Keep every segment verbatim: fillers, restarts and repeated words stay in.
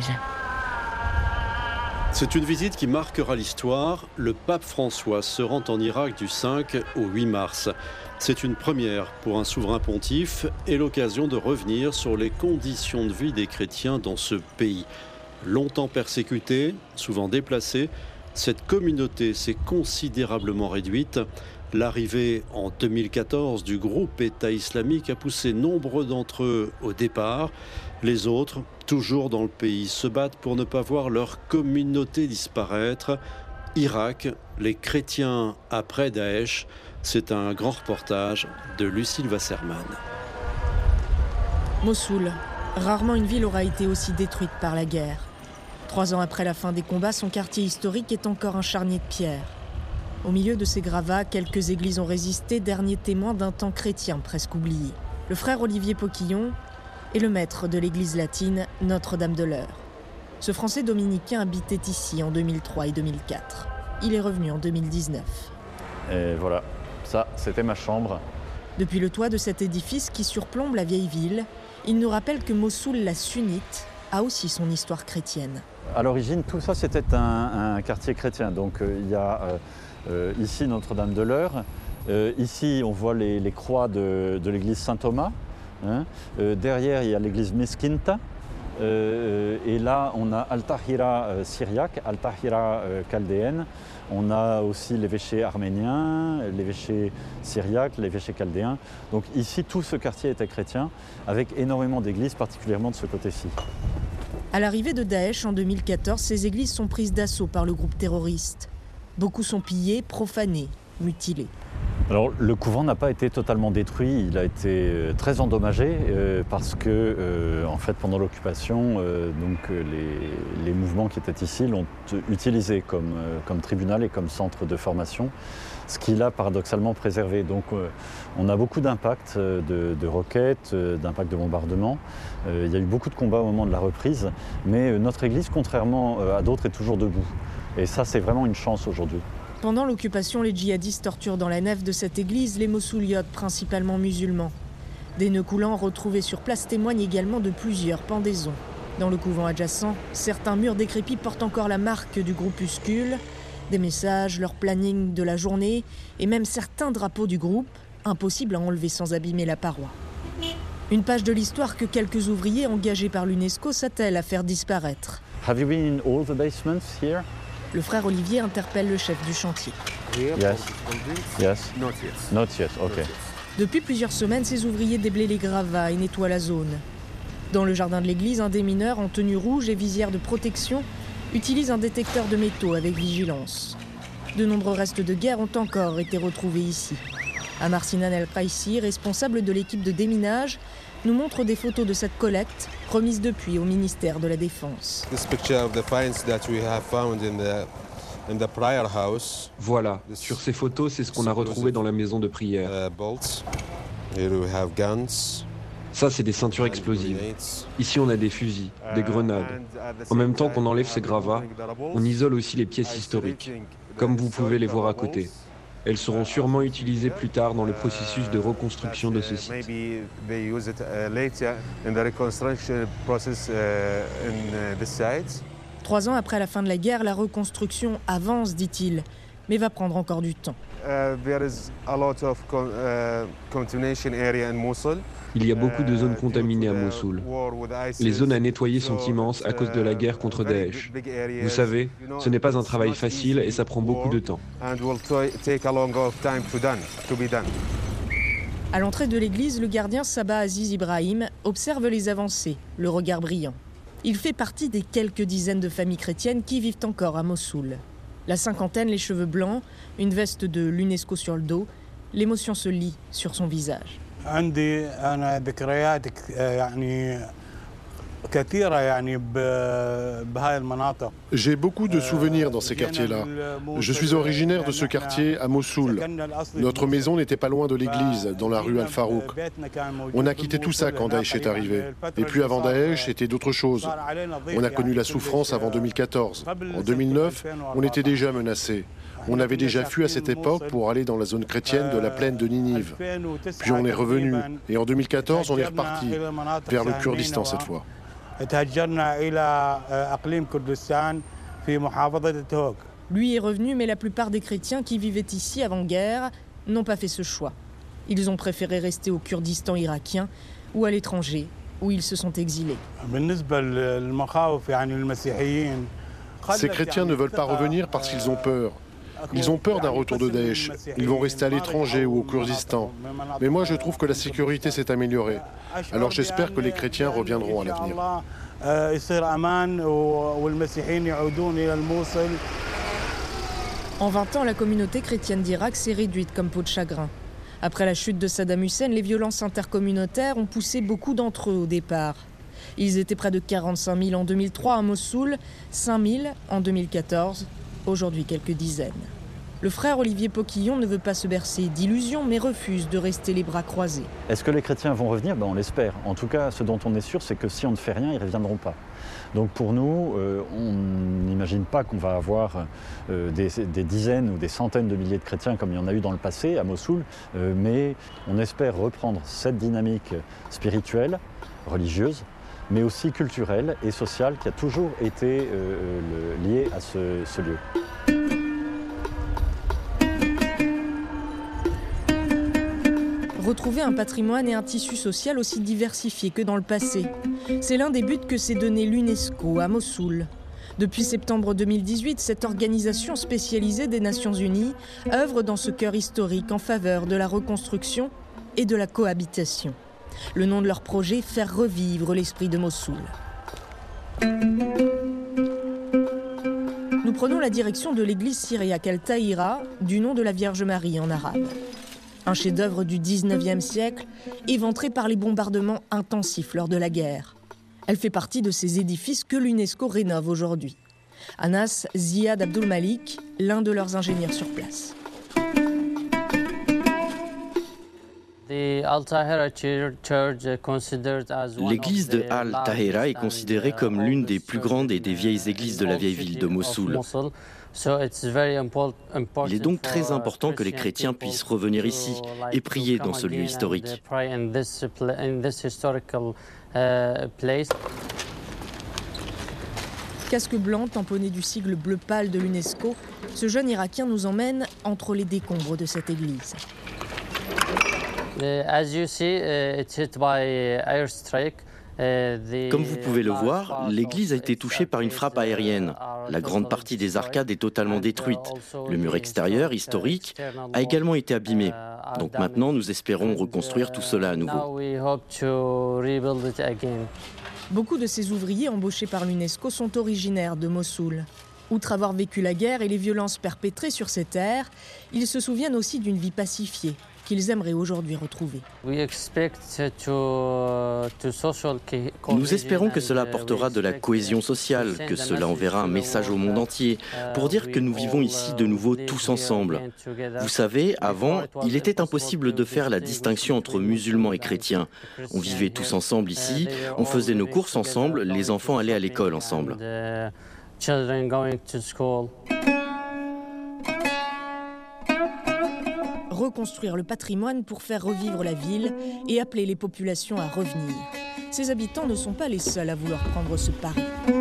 voyage. C'est une visite qui marquera l'histoire. Le pape François se rend en Irak du cinq au huit mars. C'est une première pour un souverain pontife et l'occasion de revenir sur les conditions de vie des chrétiens dans ce pays. Longtemps persécutés, souvent déplacés, cette communauté s'est considérablement réduite. L'arrivée en deux mille quatorze du groupe État islamique a poussé nombre d'entre eux au départ. Les autres, toujours dans le pays, se battent pour ne pas voir leur communauté disparaître. Irak, les chrétiens après Daesh, c'est un grand reportage de Lucille Wasserman. Mossoul, rarement une ville aura été aussi détruite par la guerre. Trois ans après la fin des combats, son quartier historique est encore un charnier de pierre. Au milieu de ces gravats, quelques églises ont résisté, dernier témoin d'un temps chrétien presque oublié. Le frère Olivier Poquillon est le maître de l'église latine Notre-Dame de l'Eure. Ce Français dominicain habitait ici en deux mille trois et deux mille quatre. Il est revenu en deux mille dix-neuf. Et voilà, ça, c'était ma chambre. Depuis le toit de cet édifice qui surplombe la vieille ville, il nous rappelle que Mossoul, la sunnite, a aussi son histoire chrétienne. À l'origine, tout ça, c'était un, un quartier chrétien. Donc, euh, il y a euh, euh, ici Notre-Dame de l'Eure. Euh, ici, on voit les, les croix de, de l'église Saint-Thomas. Hein. Euh, derrière, il y a l'église Mesquinta. Euh, et là, on a Al-Tahira euh, syriaque, Al-Tahira euh, chaldéenne. On a aussi l'évêché arménien, l'évêché syriaque, l'évêché chaldéen. Donc ici, tout ce quartier était chrétien, avec énormément d'églises, particulièrement de ce côté-ci. À l'arrivée de Daesh en deux mille quatorze, ces églises sont prises d'assaut par le groupe terroriste. Beaucoup sont pillées, profanées, mutilées. Alors, le couvent n'a pas été totalement détruit, il a été très endommagé euh, parce que, euh, en fait, pendant l'occupation, euh, donc, les, les mouvements qui étaient ici l'ont utilisé comme, euh, comme tribunal et comme centre de formation, ce qui l'a paradoxalement préservé. Donc, euh, on a beaucoup d'impacts de, de roquettes, euh, d'impacts de bombardements. Euh, il y a eu beaucoup de combats au moment de la reprise, mais euh, notre église, contrairement à d'autres, est toujours debout. Et ça, c'est vraiment une chance aujourd'hui. Pendant l'occupation, les djihadistes torturent dans la nef de cette église les Mossouliotes, principalement musulmans. Des nœuds coulants retrouvés sur place témoignent également de plusieurs pendaisons. Dans le couvent adjacent, certains murs décrépits portent encore la marque du groupuscule, des messages, leur planning de la journée et même certains drapeaux du groupe, impossible à enlever sans abîmer la paroi. Une page de l'histoire que quelques ouvriers engagés par l'UNESCO s'attellent à faire disparaître. Have you been in all the basements here? Le frère Olivier interpelle le chef du chantier. Yes. Yes. Not yet. Not yet. Okay. Depuis plusieurs semaines, ces ouvriers déblaient les gravats et nettoient la zone. Dans le jardin de l'église, un des mineurs en tenue rouge et visière de protection utilise un détecteur de métaux avec vigilance. De nombreux restes de guerre ont encore été retrouvés ici. Amar Sinan El-Qaïsi, responsable de l'équipe de déminage, nous montre des photos de cette collecte, remises depuis au ministère de la Défense. Voilà, sur ces photos, c'est ce qu'on a retrouvé dans la maison de prière. Ça, c'est des ceintures explosives. Ici, on a des fusils, des grenades. En même temps qu'on enlève ces gravats, on isole aussi les pièces historiques, comme vous pouvez les voir à côté. Elles seront sûrement utilisées plus tard dans le processus de reconstruction de ce site. Trois ans après la fin de la guerre, la reconstruction avance, dit-il, mais va prendre encore du temps. Il y a beaucoup de zones contaminées à Mossoul. Les zones à nettoyer sont immenses à cause de la guerre contre Daesh. Vous savez, ce n'est pas un travail facile et ça prend beaucoup de temps. À l'entrée de l'église, le gardien Sabah Aziz Ibrahim observe les avancées, le regard brillant. Il fait partie des quelques dizaines de familles chrétiennes qui vivent encore à Mossoul. La cinquantaine, les cheveux blancs, une veste de l'UNESCO sur le dos, l'émotion se lit sur son visage. J'ai beaucoup de souvenirs dans ces quartiers-là. Je suis originaire de ce quartier à Mossoul. Notre maison n'était pas loin de l'église, dans la rue Al-Farouk. On a quitté tout ça quand Daesh est arrivé. Et puis avant Daesh, c'était d'autres choses. On a connu la souffrance avant deux mille quatorze. En deux mille neuf, on était déjà menacés. On avait déjà fui à cette époque pour aller dans la zone chrétienne de la plaine de Ninive. Puis on est revenu. Et en deux mille quatorze, on est reparti vers le Kurdistan cette fois. Lui est revenu, mais la plupart des chrétiens qui vivaient ici avant-guerre n'ont pas fait ce choix. Ils ont préféré rester au Kurdistan irakien ou à l'étranger, où ils se sont exilés. Ces chrétiens ne veulent pas revenir parce qu'ils ont peur. Ils ont peur d'un retour de Daesh. Ils vont rester à l'étranger ou au Kurdistan. Mais moi, je trouve que la sécurité s'est améliorée. Alors j'espère que les chrétiens reviendront à l'avenir. En vingt ans, la communauté chrétienne d'Irak s'est réduite comme peau de chagrin. Après la chute de Saddam Hussein, les violences intercommunautaires ont poussé beaucoup d'entre eux au départ. Ils étaient près de quarante-cinq mille en deux mille trois à Mossoul, cinq mille en deux mille quatorze, aujourd'hui quelques dizaines. Le frère Olivier Poquillon ne veut pas se bercer d'illusions, mais refuse de rester les bras croisés. Est-ce que les chrétiens vont revenir? Ben, on l'espère. En tout cas, ce dont on est sûr, c'est que si on ne fait rien, ils ne reviendront pas. Donc pour nous, euh, on n'imagine pas qu'on va avoir euh, des, des dizaines ou des centaines de milliers de chrétiens comme il y en a eu dans le passé à Mossoul, euh, mais on espère reprendre cette dynamique spirituelle, religieuse, mais aussi culturelle et sociale qui a toujours été euh, le, liée à ce, ce lieu. Retrouver un patrimoine et un tissu social aussi diversifié que dans le passé. C'est l'un des buts que s'est donné l'UNESCO à Mossoul. Depuis septembre deux mille dix-huit, cette organisation spécialisée des Nations Unies œuvre dans ce cœur historique en faveur de la reconstruction et de la cohabitation. Le nom de leur projet, faire revivre l'esprit de Mossoul. Nous prenons la direction de l'église syriaque Al-Tahira, du nom de la Vierge Marie en arabe. Un chef-d'œuvre du dix-neuvième siècle, éventré par les bombardements intensifs lors de la guerre. Elle fait partie de ces édifices que l'UNESCO rénove aujourd'hui. Anas Ziad Abdul Malik, l'un de leurs ingénieurs sur place. L'église de Al-Tahira est considérée comme l'une des plus grandes et des vieilles églises de la vieille ville de Mossoul. Il est donc très important que les chrétiens puissent revenir ici et prier dans ce lieu historique. Casque blanc tamponné du sigle bleu pâle de l'UNESCO, ce jeune Irakien nous emmène entre les décombres de cette église. Comme vous pouvez le voir, l'église a été touchée par une frappe aérienne. La grande partie des arcades est totalement détruite. Le mur extérieur, historique, a également été abîmé. Donc maintenant, nous espérons reconstruire tout cela à nouveau. Beaucoup de ces ouvriers embauchés par l'UNESCO sont originaires de Mossoul. Outre avoir vécu la guerre et les violences perpétrées sur ces terres, ils se souviennent aussi d'une vie pacifiée qu'ils aimeraient aujourd'hui retrouver. Nous espérons que cela apportera de la cohésion sociale, que cela enverra un message au monde entier, pour dire que nous vivons ici de nouveau tous ensemble. Vous savez, avant, il était impossible de faire la distinction entre musulmans et chrétiens. On vivait tous ensemble ici, on faisait nos courses ensemble, les enfants allaient à l'école ensemble. Reconstruire le patrimoine pour faire revivre la ville et appeler les populations à revenir. Ces habitants ne sont pas les seuls à vouloir prendre ce pari.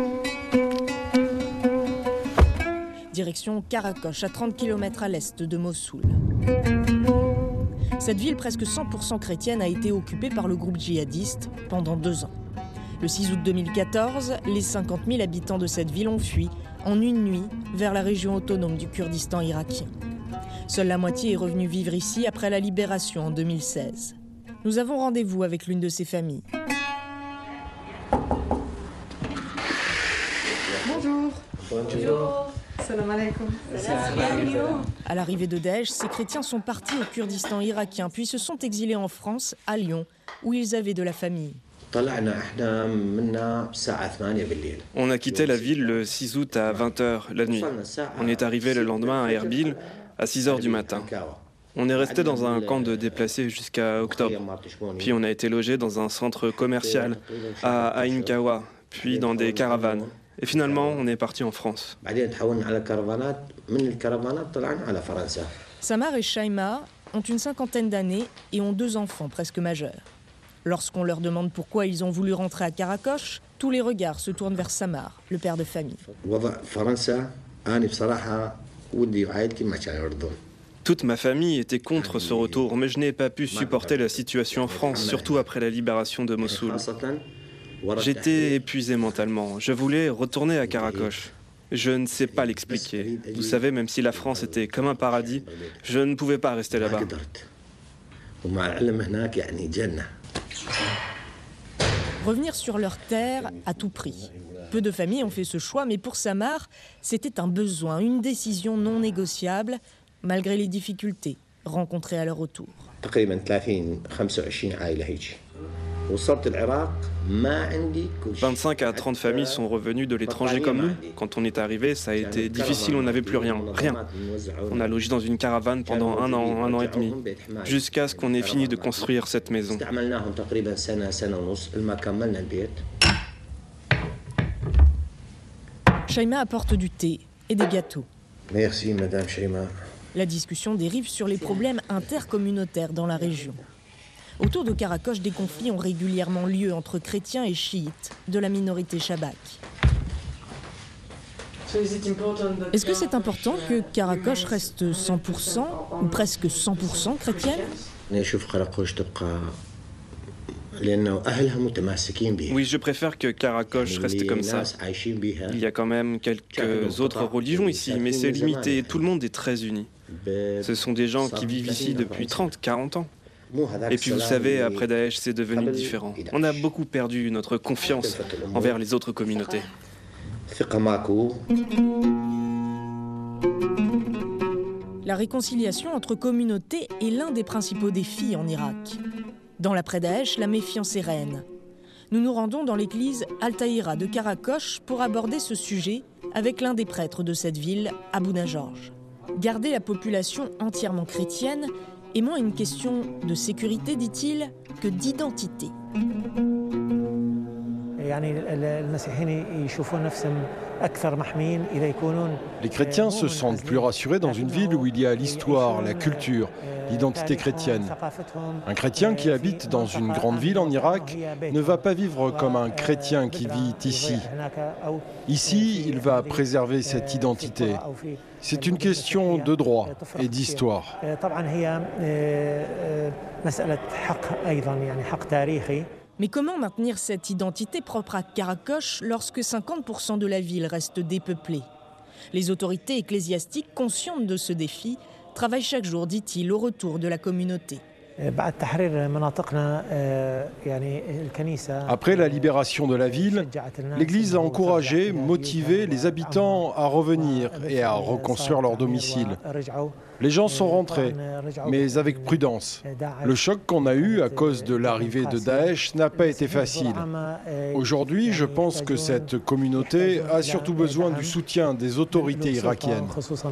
Direction Karakosh, à trente kilomètres à l'est de Mossoul. Cette ville presque cent pour cent chrétienne a été occupée par le groupe djihadiste pendant deux ans. Le six août deux mille quatorze, les cinquante mille habitants de cette ville ont fui en une nuit vers la région autonome du Kurdistan irakien. Seule la moitié est revenue vivre ici après la libération en deux mille seize. Nous avons rendez-vous avec l'une de ces familles. Bonjour. Bonjour. Salam alaikum. À l'arrivée de Daesh, ces chrétiens sont partis au Kurdistan irakien, puis se sont exilés en France, à Lyon, où ils avaient de la famille. On a quitté la ville le six août à vingt heures la nuit. On est arrivé le lendemain à Erbil à six heures du matin. On est resté dans un camp de déplacés jusqu'à octobre. Puis on a été logé dans un centre commercial à Ain Kawa, puis dans des caravanes. Et finalement, on est parti en France. Samar et Shaima ont une cinquantaine d'années et ont deux enfants presque majeurs. Lorsqu'on leur demande pourquoi ils ont voulu rentrer à Karakosh, Tous les regards se tournent vers Samar, le père de famille. Toute ma famille était contre ce retour, mais je n'ai pas pu supporter la situation en France, surtout après la libération de Mossoul. J'étais épuisé mentalement. Je voulais retourner à Karakosh. Je ne sais pas l'expliquer. Vous savez, même si la France était comme un paradis, je ne pouvais pas rester là-bas. Revenir sur leur terre à tout prix. Peu de familles ont fait ce choix, mais pour Samar, c'était un besoin, une décision non négociable, malgré les difficultés rencontrées à leur retour. vingt-cinq à trente familles sont revenues de l'étranger comme nous. Quand on est arrivé, ça a été difficile, on n'avait plus rien, rien. On a logé dans une caravane pendant un an, un an et demi, jusqu'à ce qu'on ait fini de construire cette maison. Shaima apporte du thé et des gâteaux. Merci, Madame Shaima. La discussion dérive sur les problèmes intercommunautaires dans la région. Autour de Karakosh, des conflits ont régulièrement lieu entre chrétiens et chiites de la minorité Shabak. Est-ce que c'est important que Karakosh reste cent pour cent ou presque cent pour cent chrétienne? Oui, je préfère que Karakosh reste comme ça. Il y a quand même quelques autres religions ici, mais c'est limité. Tout le monde est très uni. Ce sont des gens qui vivent ici depuis trente, quarante ans. Et puis vous savez, après Daesh, c'est devenu différent. On a beaucoup perdu notre confiance envers les autres communautés. La réconciliation entre communautés est l'un des principaux défis en Irak. Dans l'après-Daesh, la méfiance est reine. Nous nous rendons dans l'église Al-Tahira de Karakosh pour aborder ce sujet avec l'un des prêtres de cette ville, Abouna Georges. Garder la population entièrement chrétienne est moins une question de sécurité, dit-il, que d'identité. Les chrétiens se sentent plus rassurés dans une ville où il y a l'histoire, la culture, l'identité chrétienne. Un chrétien qui habite dans une grande ville en Irak ne va pas vivre comme un chrétien qui vit ici. Ici, il va préserver cette identité. C'est une question de droit et d'histoire. Mais comment maintenir cette identité propre à Karakosh lorsque cinquante pour cent de la ville reste dépeuplée? Les autorités ecclésiastiques, conscientes de ce défi, travaillent chaque jour, dit-il, au retour de la communauté. Après la libération de la ville, l'Église a encouragé, motivé les habitants à revenir et à reconstruire leur domicile. Les gens sont rentrés, mais avec prudence. Le choc qu'on a eu à cause de l'arrivée de Daesh n'a pas été facile. Aujourd'hui, je pense que cette communauté a surtout besoin du soutien des autorités irakiennes.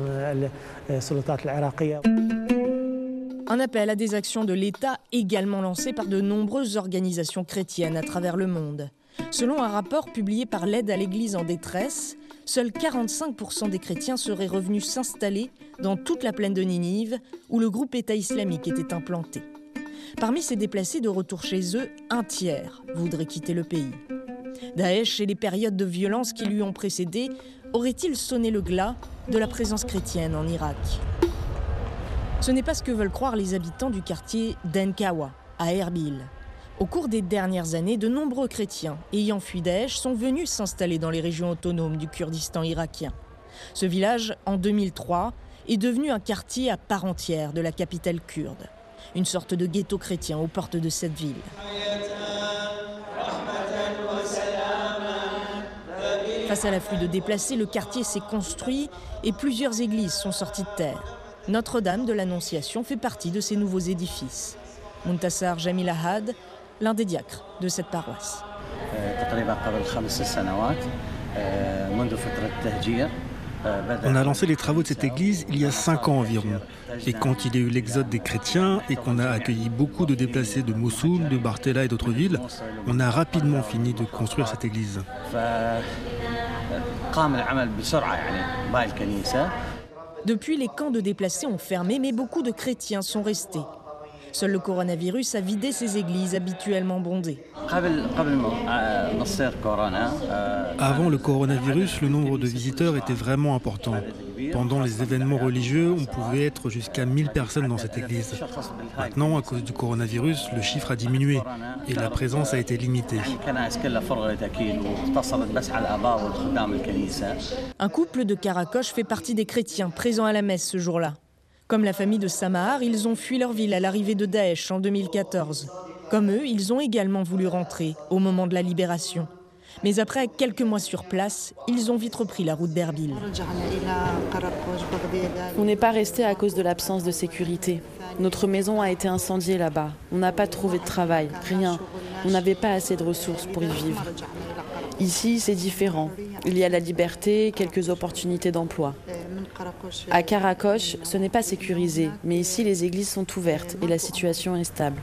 Un appel à des actions de l'État également lancé par de nombreuses organisations chrétiennes à travers le monde. Selon un rapport publié par l'Aide à l'Église en détresse, seuls quarante-cinq pour cent des chrétiens seraient revenus s'installer dans toute la plaine de Ninive, où le groupe État islamique était implanté. Parmi ces déplacés de retour chez eux, un tiers voudrait quitter le pays. Daesh et les périodes de violence qui lui ont précédé auraient-ils sonné le glas de la présence chrétienne en Irak ? Ce n'est pas ce que veulent croire les habitants du quartier d'Enkawa, à Erbil. Au cours des dernières années, de nombreux chrétiens ayant fui Daesh sont venus s'installer dans les régions autonomes du Kurdistan irakien. Ce village, en deux mille trois, est devenu un quartier à part entière de la capitale kurde. Une sorte de ghetto chrétien aux portes de cette ville. Face à l'afflux de déplacés, le quartier s'est construit et plusieurs églises sont sorties de terre. Notre-Dame de l'Annonciation fait partie de ces nouveaux édifices. Muntasar Jamil Ahad, l'un des diacres de cette paroisse. On a lancé les travaux de cette église il y a cinq ans environ. Et quand il y a eu l'exode des chrétiens et qu'on a accueilli beaucoup de déplacés de Mossoul, de Bartella et d'autres villes, on a rapidement fini de construire cette église. Depuis, les camps de déplacés ont fermé, mais beaucoup de chrétiens sont restés. Seul le coronavirus a vidé ces églises habituellement bondées. Avant le coronavirus, le nombre de visiteurs était vraiment important. Pendant les événements religieux, on pouvait être jusqu'à mille personnes dans cette église. Maintenant, à cause du coronavirus, le chiffre a diminué et la présence a été limitée. Un couple de Karakosh fait partie des chrétiens présents à la messe ce jour-là. Comme la famille de Samahar, ils ont fui leur ville à l'arrivée de Daesh en deux mille quatorze. Comme eux, ils ont également voulu rentrer au moment de la libération. Mais après quelques mois sur place, ils ont vite repris la route d'Erbil. On n'est pas resté à cause de l'absence de sécurité. Notre maison a été incendiée là-bas. On n'a pas trouvé de travail, rien. On n'avait pas assez de ressources pour y vivre. Ici, c'est différent. Il y a la liberté, quelques opportunités d'emploi. À Karakosh, ce n'est pas sécurisé, mais ici, les églises sont ouvertes et la situation est stable.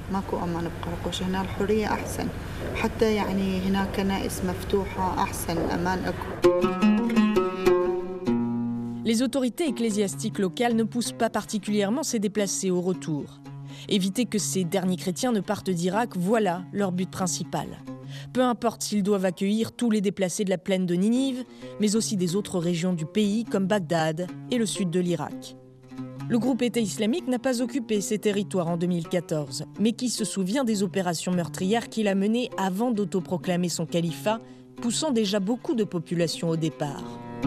Les autorités ecclésiastiques locales ne poussent pas particulièrement ces déplacés au retour. Éviter que ces derniers chrétiens ne partent d'Irak, voilà leur but principal. Peu importe s'ils doivent accueillir tous les déplacés de la plaine de Ninive, mais aussi des autres régions du pays comme Bagdad et le sud de l'Irak. Le groupe État islamique n'a pas occupé ces territoires en deux mille quatorze, mais qui se souvient des opérations meurtrières qu'il a menées avant d'autoproclamer son califat, poussant déjà beaucoup de populations au départ.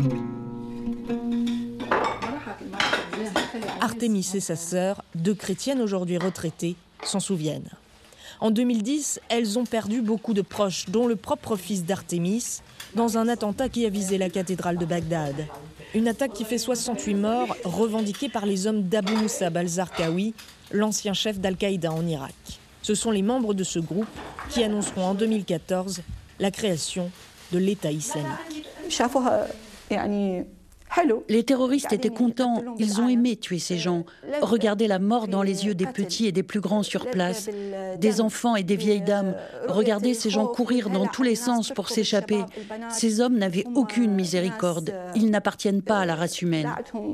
Artémis et sa sœur, deux chrétiennes aujourd'hui retraitées, s'en souviennent. En deux mille dix, elles ont perdu beaucoup de proches, dont le propre fils d'Artémis, dans un attentat qui a visé la cathédrale de Bagdad. Une attaque qui fait soixante-huit morts, revendiquée par les hommes d'Abu Musab al-Zarqawi, l'ancien chef d'Al-Qaïda en Irak. Ce sont les membres de ce groupe qui annonceront en deux mille quatorze la création de l'État islamique. Les terroristes étaient contents, ils ont aimé tuer ces gens. Regardez la mort dans les yeux des petits et des plus grands sur place, des enfants et des vieilles dames. Regardez ces gens courir dans tous les sens pour s'échapper. Ces hommes n'avaient aucune miséricorde, ils n'appartiennent pas à la race humaine.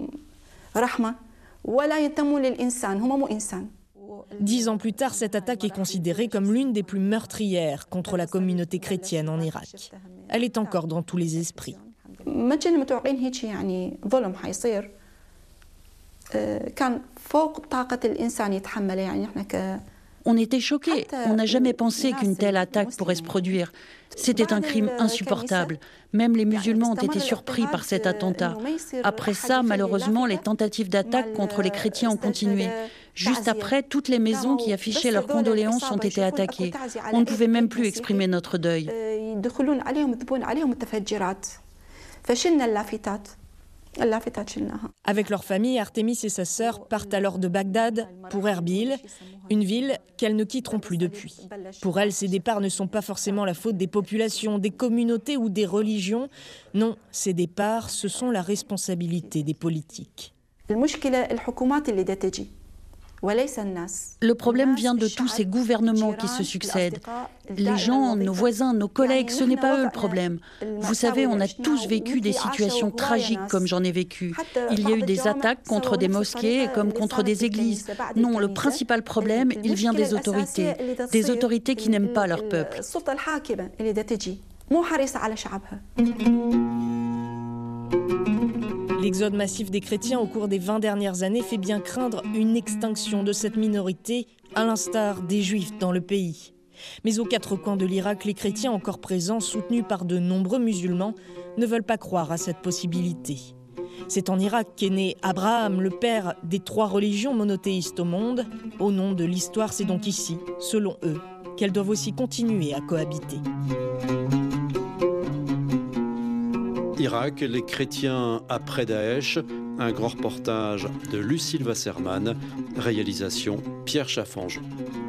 Dix ans plus tard, cette attaque est considérée comme l'une des plus meurtrières contre la communauté chrétienne en Irak. Elle est encore dans tous les esprits. ما كنا متوقعين هيك يعني ظلم حيصير كان فوق طاقة الإنسان يتحمله يعني إحنا ك On était choqués. On n'a jamais pensé qu'une telle attaque pourrait se produire. C'était un crime insupportable. Même les musulmans ont été surpris par cet attentat. Après ça, malheureusement, les tentatives d'attaque contre les chrétiens ont continué. Juste après, toutes les maisons qui affichaient leurs condoléances ont été attaquées. On ne pouvait même plus exprimer notre deuil. Avec leur famille, Artémis et sa sœur partent alors de Bagdad pour Erbil, une ville qu'elles ne quitteront plus depuis. Pour elles, ces départs ne sont pas forcément la faute des populations, des communautés ou des religions. Non, ces départs, ce sont la responsabilité des politiques. Le problème vient de tous ces gouvernements qui se succèdent. Les gens, nos voisins, nos collègues, ce n'est pas eux le problème. Vous savez, on a tous vécu des situations tragiques comme j'en ai vécu. Il y a eu des attaques contre des mosquées comme contre des églises. Non, le principal problème, il vient des autorités. Des autorités qui n'aiment pas leur peuple. L'exode massif des chrétiens au cours des vingt dernières années fait bien craindre une extinction de cette minorité, à l'instar des juifs dans le pays. Mais aux quatre coins de l'Irak, les chrétiens encore présents, soutenus par de nombreux musulmans, ne veulent pas croire à cette possibilité. C'est en Irak qu'est né Abraham, le père des trois religions monothéistes au monde. Au nom de l'histoire, c'est donc ici, selon eux, qu'elles doivent aussi continuer à cohabiter. Irak, les chrétiens après Daesh, un grand reportage de Lucille Wasserman, réalisation Pierre Chaffange.